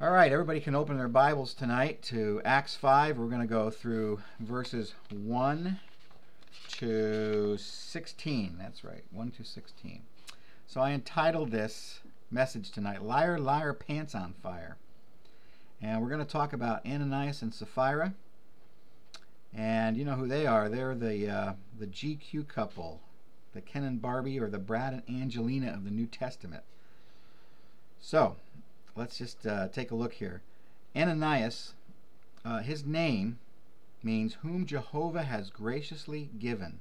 All right, everybody can open their Bibles tonight to Acts 5. We're going to go through verses 1 to 16. That's right, 1 to 16. So I entitled this message tonight, Liar, Liar, Pants on Fire. And we're going to talk about Ananias and Sapphira. And you know who they are. They're the GQ couple, the Ken and Barbie, or the Brad and Angelina of the New Testament. So let's just take a look here. Ananias, his name means whom Jehovah has graciously given.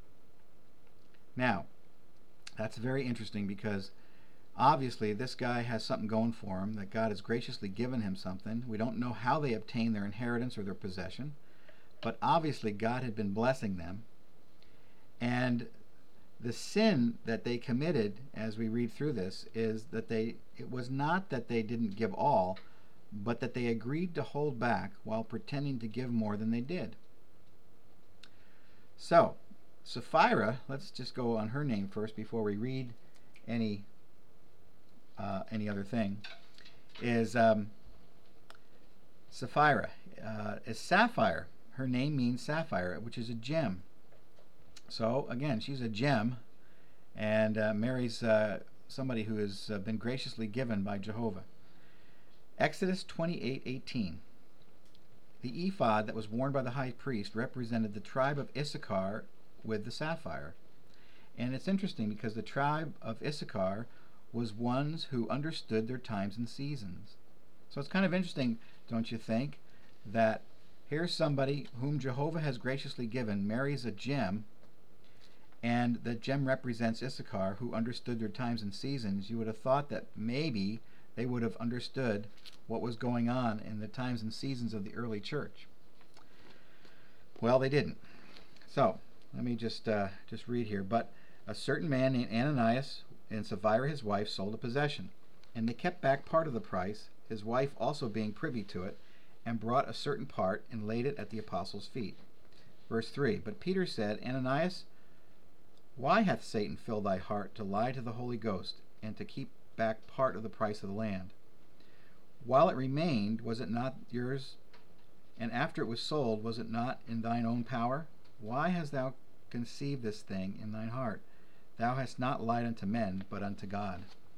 Now, that's very interesting because obviously this guy has something going for him, that God has graciously given him something. We don't know how they obtained their inheritance or their possession, but obviously God had been blessing them. And the sin that they committed, as we read through this, is that it was not that they didn't give all, but that they agreed to hold back while pretending to give more than they did. So, Sapphira, let's just go on her name first before we read any other thing, is Sapphira. Is sapphire. Her name means sapphire, which is a gem. So, again, she's a gem and marries somebody who has been graciously given by Jehovah. Exodus 28:18. The ephod that was worn by the high priest represented the tribe of Issachar with the sapphire. And it's interesting because the tribe of Issachar was ones who understood their times and seasons. So it's kind of interesting, don't you think, that here's somebody whom Jehovah has graciously given marries a gem, and the gem represents Issachar, who understood their times and seasons. You would have thought that maybe they would have understood what was going on in the times and seasons of the early church. Well, they didn't. So, let me just read here. But a certain man named Ananias and Sapphira his wife sold a possession, and they kept back part of the price, his wife also being privy to it, and brought a certain part and laid it at the apostles' feet. Verse 3, But Peter said, Ananias, why hath Satan filled thy heart to lie to the Holy Ghost, and to keep back part of the price of the land? While it remained, was it not yours? And after it was sold, was it not in thine own power? Why hast thou conceived this thing in thine heart? Thou hast not lied unto men, but unto God.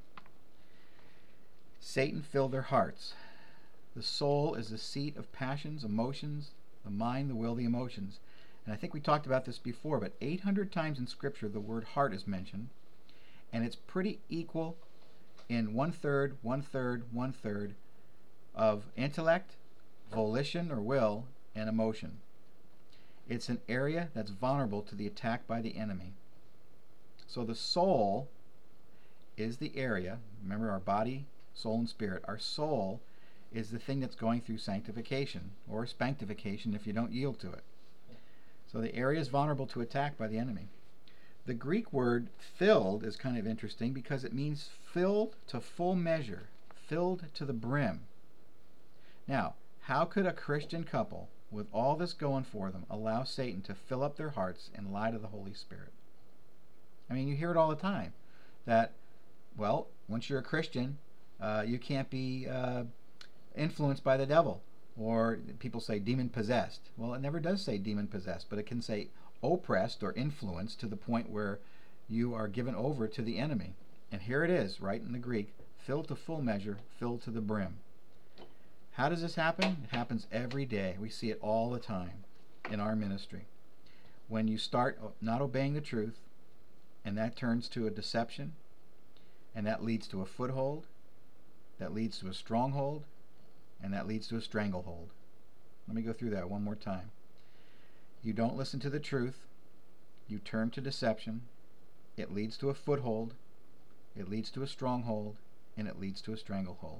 Satan filled their hearts. The soul is the seat of passions, emotions, the mind, the will, the emotions. And I think we talked about this before, but 800 times in Scripture the word heart is mentioned, and it's pretty equal in one-third, one-third, one-third of intellect, volition or will, and emotion. It's an area that's vulnerable to the attack by the enemy. So the soul is the area, remember our body, soul, and spirit. Our soul is the thing that's going through sanctification, or spanctification if you don't yield to it. So the area is vulnerable to attack by the enemy. The Greek word filled is kind of interesting because it means filled to full measure, filled to the brim. Now, how could a Christian couple, with all this going for them, allow Satan to fill up their hearts and lie to the Holy Spirit? I mean, you hear it all the time, that, well, once you're a Christian, you can't be influenced by the devil. Or people say demon-possessed. Well, it never does say demon-possessed, but it can say oppressed or influenced to the point where you are given over to the enemy. And here it is, right in the Greek, filled to full measure, filled to the brim. How does this happen? It happens every day. We see it all the time in our ministry. When you start not obeying the truth, and that turns to a deception, and that leads to a foothold, that leads to a stronghold, and that leads to a stranglehold. Let me go through that one more time. You don't listen to the truth. You turn to deception. It leads to a foothold. It leads to a stronghold. And it leads to a stranglehold.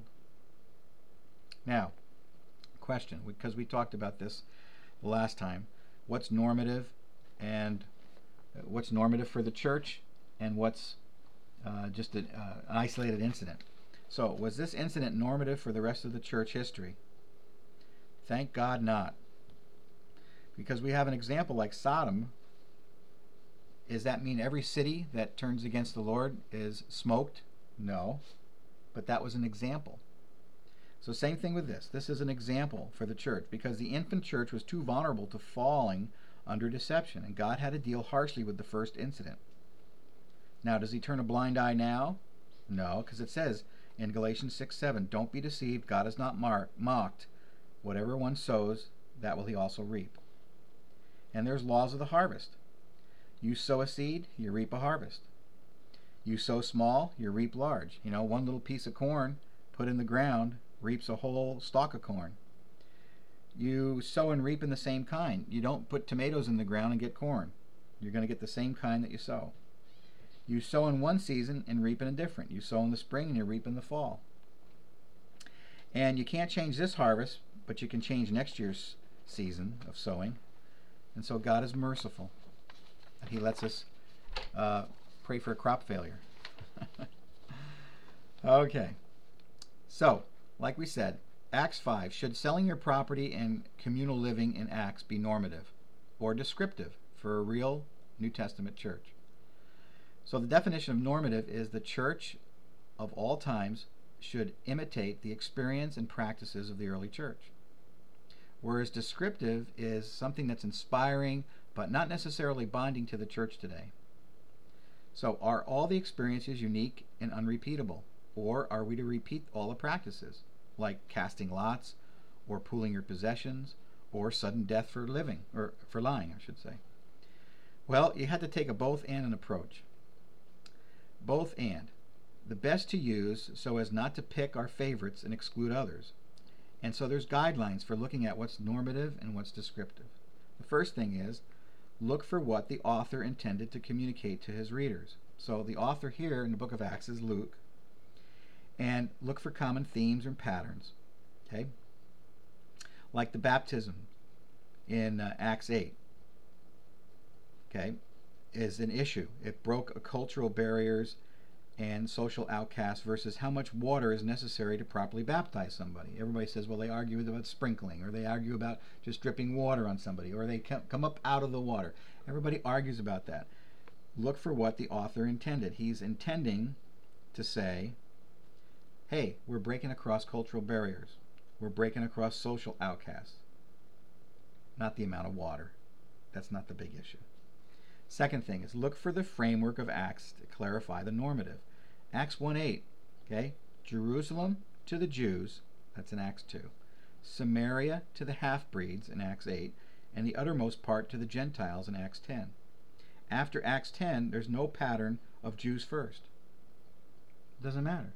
Now, question, because we talked about this the last time. What's normative, and what's normative for the church, and what's just an isolated incident? So, was this incident normative for the rest of the church history? Thank God not. Because we have an example like Sodom. Does that mean every city that turns against the Lord is smoked? No. But that was an example. So same thing with this. This is an example for the church because the infant church was too vulnerable to falling under deception, and God had to deal harshly with the first incident. Now, does he turn a blind eye now? No, because it says in Galatians 6:7, don't be deceived, God is not mocked. Whatever one sows, that will he also reap. And there's laws of the harvest. You sow a seed, you reap a harvest. You sow small, you reap large. One little piece of corn put in the ground reaps a whole stalk of corn. You sow and reap in the same kind. You don't put tomatoes in the ground and get corn. You're going to get the same kind that you sow. You sow in one season and reap in a different. You sow in the spring and you reap in the fall. And you can't change this harvest, but you can change next year's season of sowing. And so God is merciful. He lets us pray for a crop failure. Okay. So, like we said, Acts 5, should selling your property and communal living in Acts be normative or descriptive for a real New Testament church? So the definition of normative is the church of all times should imitate the experience and practices of the early church. Whereas descriptive is something that's inspiring but not necessarily binding to the church today. So are all the experiences unique and unrepeatable? Or are we to repeat all the practices, like casting lots, or pooling your possessions, or sudden death for living, or for lying, I should say? Well, you had to take a both and an approach. Both and. The best to use so as not to pick our favorites and exclude others. And so there's guidelines for looking at what's normative and what's descriptive. The first thing is, look for what the author intended to communicate to his readers. So the author here in the book of Acts is Luke. And look for common themes and patterns. Okay? Like the baptism in Acts 8. Okay? Is an issue. It broke cultural barriers and social outcasts versus how much water is necessary to properly baptize somebody. Everybody says, well, they argue about sprinkling, or they argue about just dripping water on somebody, or they come up out of the water. Everybody argues about that. Look for what the author intended. He's intending to say, hey, we're breaking across cultural barriers. We're breaking across social outcasts. Not the amount of water. That's not the big issue. Second thing is look for the framework of Acts to clarify the normative. Acts 1:8, okay? Jerusalem to the Jews, that's in Acts 2. Samaria to the half-breeds in Acts 8, and the uttermost part to the Gentiles in Acts 10. After Acts 10, there's no pattern of Jews first. It doesn't matter.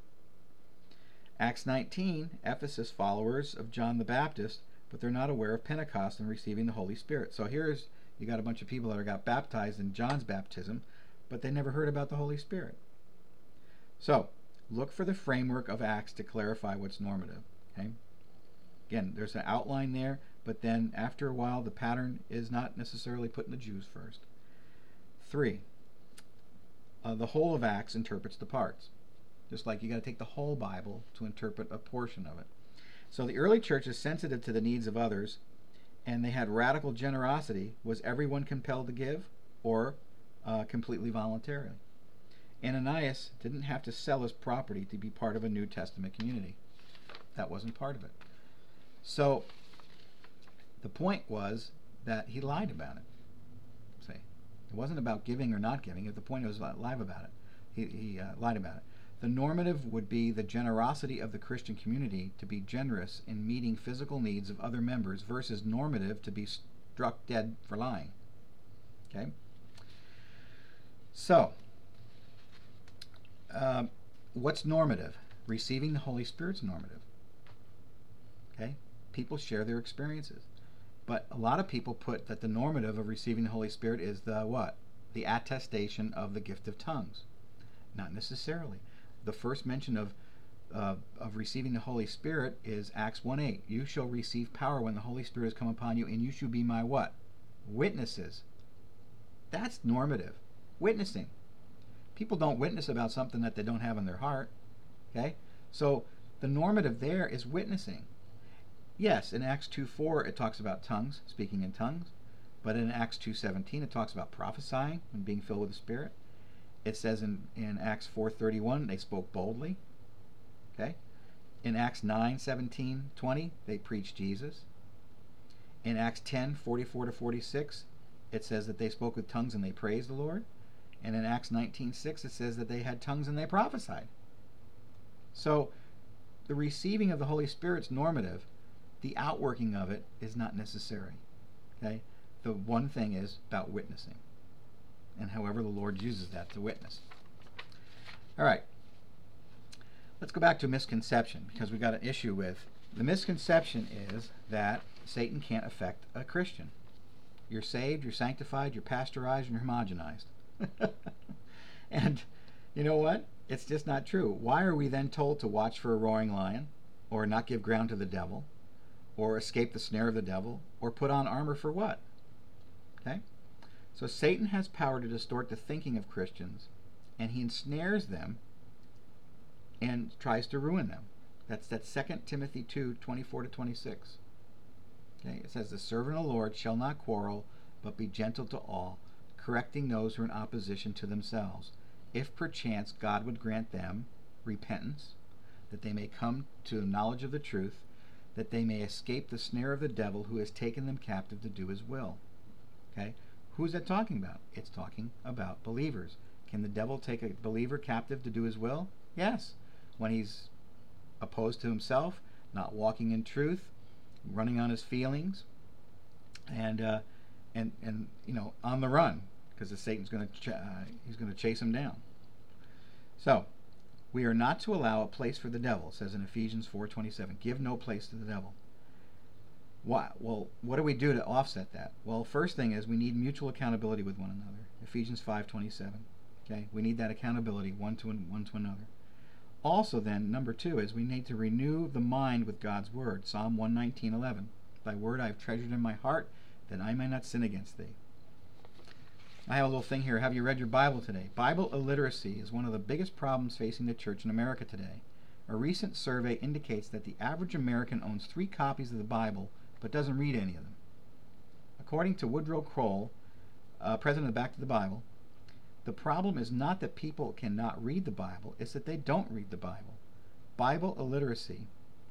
Acts 19, Ephesus followers of John the Baptist, but they're not aware of Pentecost and receiving the Holy Spirit. So here's, you got a bunch of people that got baptized in John's baptism, but they never heard about the Holy Spirit. So, look for the framework of Acts to clarify what's normative. Okay? Again, there's an outline there, but then after a while, the pattern is not necessarily putting the Jews first. 3, the whole of Acts interprets the parts. Just like you got to take the whole Bible to interpret a portion of it. So the early church is sensitive to the needs of others, and they had radical generosity. Was everyone compelled to give, or completely voluntarily? Ananias didn't have to sell his property to be part of a New Testament community. That wasn't part of it. So the point was that he lied about it. See, it wasn't about giving or not giving. The point was lie about it. He lied about it. The normative would be the generosity of the Christian community to be generous in meeting physical needs of other members versus normative to be struck dead for lying. Okay? So, what's normative? Receiving the Holy Spirit's normative. Okay? People share their experiences. But a lot of people put that the normative of receiving the Holy Spirit is the what? The attestation of the gift of tongues. Not necessarily. The first mention of receiving the Holy Spirit is Acts 1:8. You shall receive power when the Holy Spirit has come upon you, and you shall be my what? Witnesses. That's normative. Witnessing. People don't witness about something that they don't have in their heart. Okay? So the normative there is witnessing. Yes, in Acts 2:4 it talks about tongues, speaking in tongues. But in Acts 2:17 it talks about prophesying and being filled with the Spirit. It says in Acts 4:31 they spoke boldly. Okay? In Acts 9, 17, 20, they preached Jesus. In Acts 10, 44 to 46, it says that they spoke with tongues and they praised the Lord. And in Acts 19, 6, it says that they had tongues and they prophesied. So the receiving of the Holy Spirit's normative. The outworking of it is not necessary. Okay? The one thing is about witnessing. And however the Lord uses that to witness. All right. Let's go back to misconception, because we got an issue with the misconception is that Satan can't affect a Christian. You're saved, you're sanctified, you're pasteurized, and you're homogenized. And you know what? It's just not true. Why are we then told to watch for a roaring lion, or not give ground to the devil, or escape the snare of the devil, or put on armor for what? Okay? So Satan has power to distort the thinking of Christians, and he ensnares them and tries to ruin them. That's 2 Timothy 2, 24 to 26. Okay? It says, the servant of the Lord shall not quarrel, but be gentle to all, correcting those who are in opposition to themselves, if perchance God would grant them repentance, that they may come to the knowledge of the truth, that they may escape the snare of the devil who has taken them captive to do his will. Okay? Who's that talking about? It's talking about believers. Can the devil take a believer captive to do his will? Yes. When he's opposed to himself, not walking in truth, running on his feelings, and you know, on the run, because Satan's going to chase him down. So we are not to allow a place for the devil. It says in Ephesians 4:27, give no place to the devil. Why? Well, what do we do to offset that? Well, first thing is we need mutual accountability with one another. Ephesians 5:27. Okay, we need that accountability one to another. Also, then, number 2 is we need to renew the mind with God's word. Psalm 119:11. Thy word I have treasured in my heart, that I may not sin against thee. I have a little thing here. Have you read your Bible today? Bible illiteracy is one of the biggest problems facing the church in America today. A recent survey indicates that the average American owns 3 copies of the Bible, but doesn't read any of them. According to Woodrow Kroll, president of Back to the Bible, the problem is not that people cannot read the Bible, it's that they don't read the Bible. Bible literacy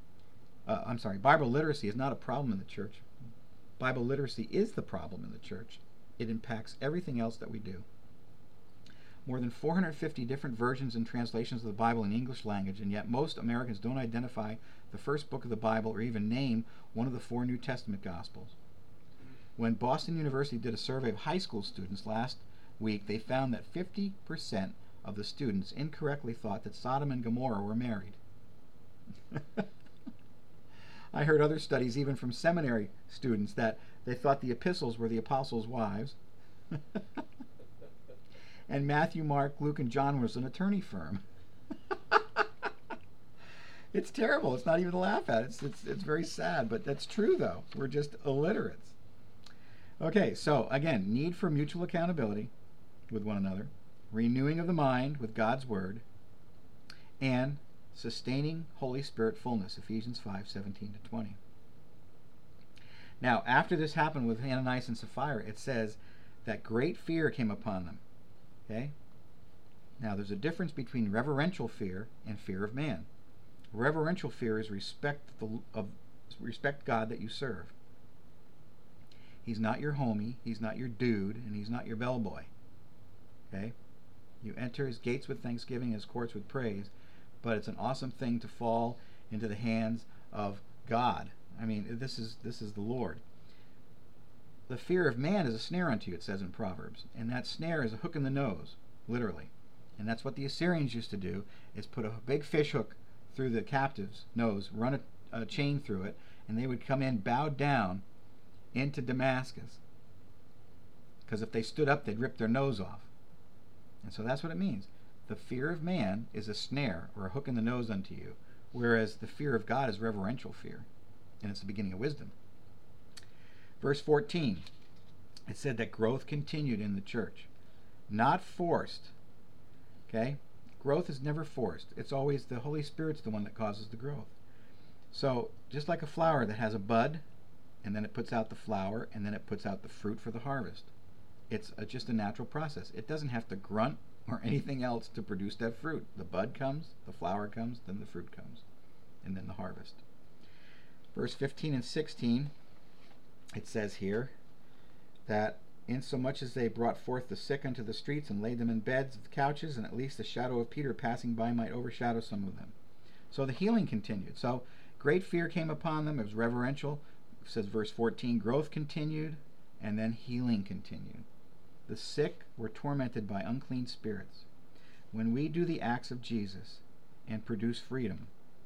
is not a problem in the church. Bible literacy is the problem in the church. It impacts everything else that we do. More than 450 different versions and translations of the Bible in English language, and yet most Americans don't identify the first book of the Bible or even name one of the 4 New Testament Gospels. When Boston University did a survey of high school students last week, they found that 50% of the students incorrectly thought that Sodom and Gomorrah were married. I heard other studies, even from seminary students, that they thought the epistles were the apostles' wives. And Matthew, Mark, Luke, and John was an attorney firm. It's terrible. It's not even to laugh at. It's very sad, but that's true, though. We're just illiterates. Okay, so again, need for mutual accountability with one another, renewing of the mind with God's word, and sustaining Holy Spirit fullness, Ephesians 5:17 to 20. Now, after this happened with Ananias and Sapphira, it says that great fear came upon them. Okay? Now, there's a difference between reverential fear and fear of man. Reverential fear is respect God that you serve. He's not your homie, he's not your dude, and he's not your bellboy. Okay? You enter his gates with thanksgiving, his courts with praise, but it's an awesome thing to fall into the hands of God. I mean, this is the Lord. The fear of man is a snare unto you, it says in Proverbs, and that snare is a hook in the nose, literally. And that's what the Assyrians used to do, is put a big fish hook through the captive's nose, run a chain through it, and they would come in bowed down into Damascus. Because if they stood up, they'd rip their nose off. And so that's what it means. The fear of man is a snare or a hook in the nose unto you, whereas the fear of God is reverential fear, and it's the beginning of wisdom. Verse 14, it said that growth continued in the church, not forced. Okay? Growth is never forced. It's always the Holy Spirit's the one that causes the growth. So just like a flower that has a bud, and then it puts out the flower, and then it puts out the fruit for the harvest. It's just a natural process. It doesn't have to grunt or anything else to produce that fruit. The bud comes, the flower comes, then the fruit comes. and then the harvest. Verse 15 and 16, it says here that insomuch as they brought forth the sick unto the streets and laid them in beds of couches, and at least the shadow of Peter passing by might overshadow some of them. So the healing continued. So great fear came upon them. It was reverential. It says verse 14, growth continued, and then healing continued. The sick were tormented by unclean spirits. When we do the acts of Jesus and produce freedom,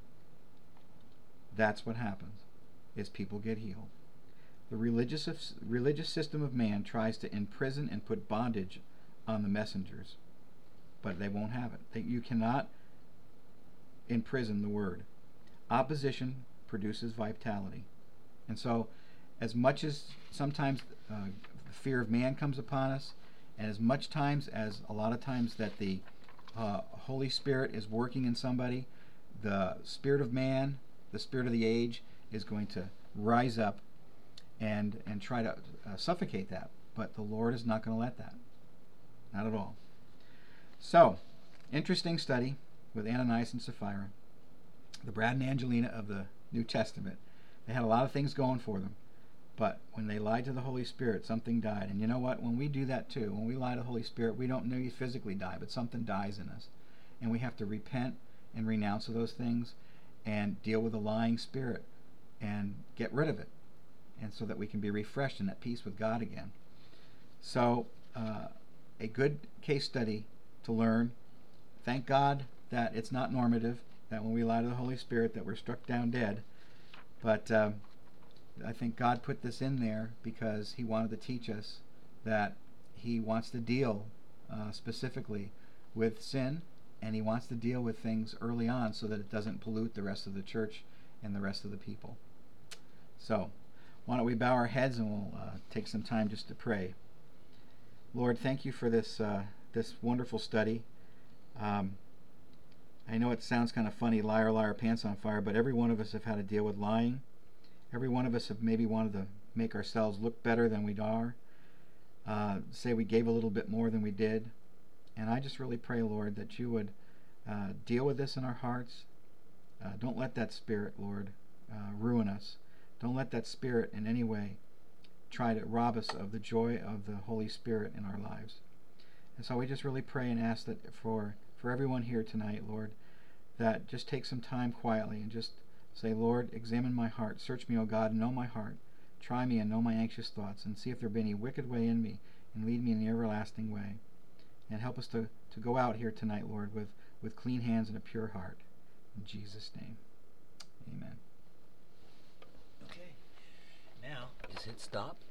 that's what happens, is people get healed. The religious system of man tries to imprison and put bondage on the messengers, but they won't have it. You cannot imprison the word. Opposition produces vitality. And so, as much as sometimes the fear of man comes upon us, and as much times as a lot of times that the Holy Spirit is working in somebody, the spirit of man, the spirit of the age, is going to rise up and try to suffocate that. But the Lord is not going to let that. Not at all. So, interesting study with Ananias and Sapphira, the Brad and Angelina of the New Testament. They had a lot of things going for them, but when they lied to the Holy Spirit, something died. And you know what? When we do that too, when we lie to the Holy Spirit, we don't maybe physically die, but something dies in us. And we have to repent and renounce of those things and deal with the lying spirit and get rid of it, and so that we can be refreshed and at peace with God again. So, a good case study to learn. Thank God that it's not normative, that when we lie to the Holy Spirit that we're struck down dead. But I think God put this in there because he wanted to teach us that he wants to deal specifically with sin, and he wants to deal with things early on so that it doesn't pollute the rest of the church and the rest of the people. So, why don't we bow our heads and we'll take some time just to pray. Lord, thank you for this wonderful study. I know it sounds kind of funny, liar, liar, pants on fire, but every one of us have had to deal with lying. Every one of us have maybe wanted to make ourselves look better than we are. Say we gave a little bit more than we did. And I just really pray, Lord, that you would deal with this in our hearts. Don't let that spirit, Lord, ruin us. Don't let that spirit in any way try to rob us of the joy of the Holy Spirit in our lives. And so we just really pray and ask that for everyone here tonight, Lord, that just take some time quietly and just say, Lord, examine my heart. Search me, O God, and know my heart. Try me and know my anxious thoughts, and see if there be any wicked way in me, and lead me in the everlasting way. And help us to go out here tonight, Lord, with clean hands and a pure heart. In Jesus' name, amen. Okay. Now, just hit stop.